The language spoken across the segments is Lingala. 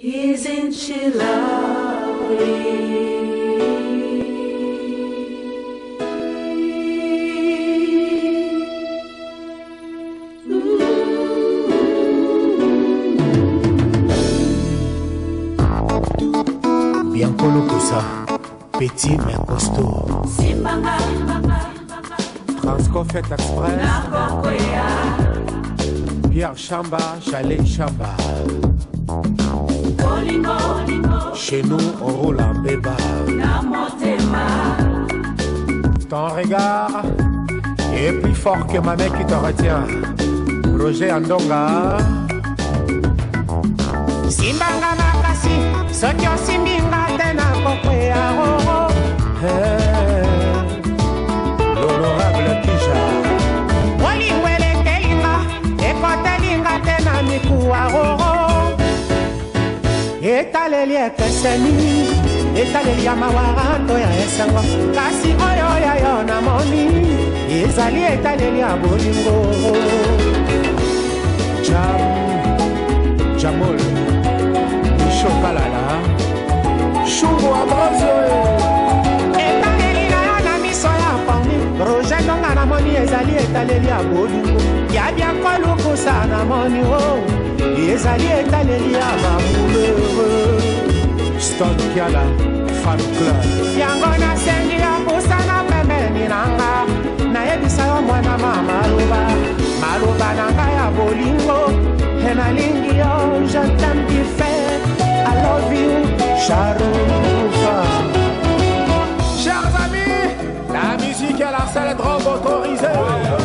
Isn't she lovely? Bianco Lokosa, petit mais costaud. Transcofet Express, Pierre Chamba, Chalet Chamba. Chez nous, on roule en béba. Ton regard est plus fort que ma main qui te retient. Roger Andonga. Simbanga makasi, soki osimbinga tena kokwea roro. L'honorable Kisha. Olingwele telinga, ekotelinga tena mikuwa roro. Etaleli ekeseni, etaleli ya mawaranto ya esango. Kasi oyo ya yo na moni, ezali etaleli ya bolingo. Jamol, Chokalala, Chungo Abrosio. Etaleli na yo na miso ya poni, Roger Ndonga na moni ezali etaleli ya bolingo. Ya Bianco Lokosa na moni oh. Ezali etaleli ya bamouleur. Stone Kiala, Fan Club. Yango nasengi ya pusana pembeni nanga. Nayebisa yo mwana mama maloba. Maloba nanga ya bolingo. Enalingi yo, je t'aime du fait. I love you, Charoufa. Chers amis, la musique est la seule drogue autorisée.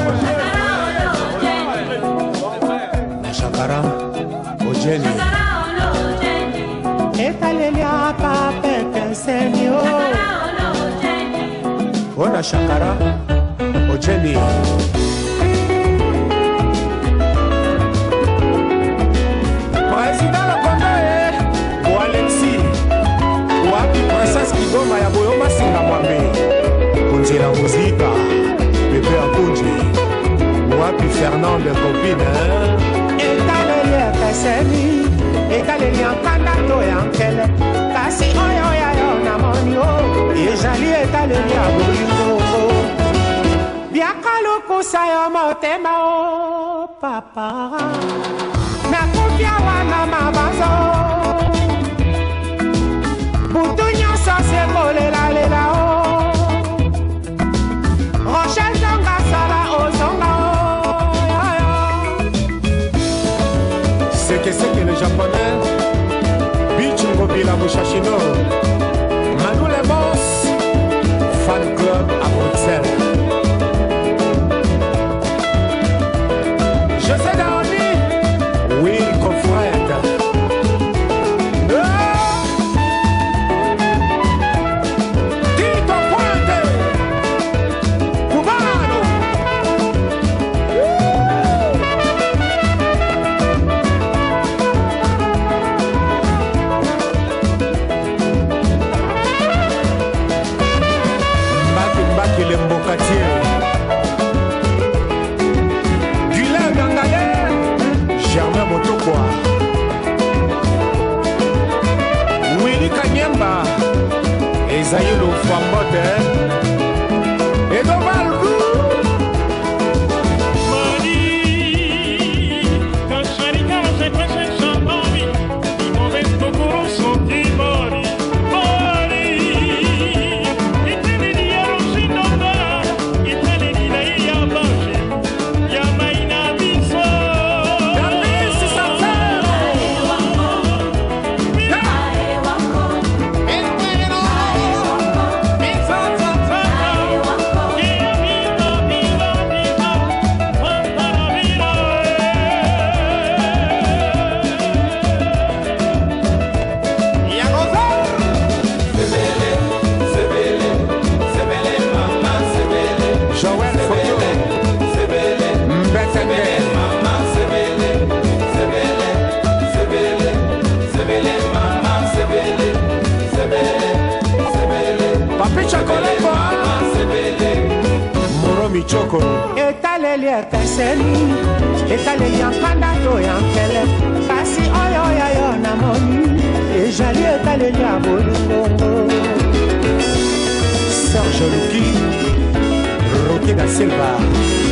Chakara. Ojeni Etalelia pape kensenyo Ona Shakara Ojeni Président le Congo ou Alexis Wapi Princesse Kigoma ya Boyoma Singa Mwambe Kunji la muzika Pepe Akunji Wapi Fernand de Copine Etaleli ekeseni Etaleli yankanda to yankele Kasi oyo ya yo na moni o Ezali etaleli ya bolingo Bianco Lokosa yo motema o papa Nakufia wana mabazo Butu nyonso sekolela lela o Rochelle Zonga sala ozonga c'est que les japonais Bichungo Bila Mushashino Manu Lemos Fan Club à Bruxelles José Daoni Will Confred Tito Puente Cubano Guylain Gangale Germain Motokwa Willy Kanyemba Ezaïlo Fambote Edo Valgou Michoko etaleli ekeseni etaleli yankanda to yankele kasi oyo ya yo na moni etaleli ya bolingo Serge Luki Roque da Silva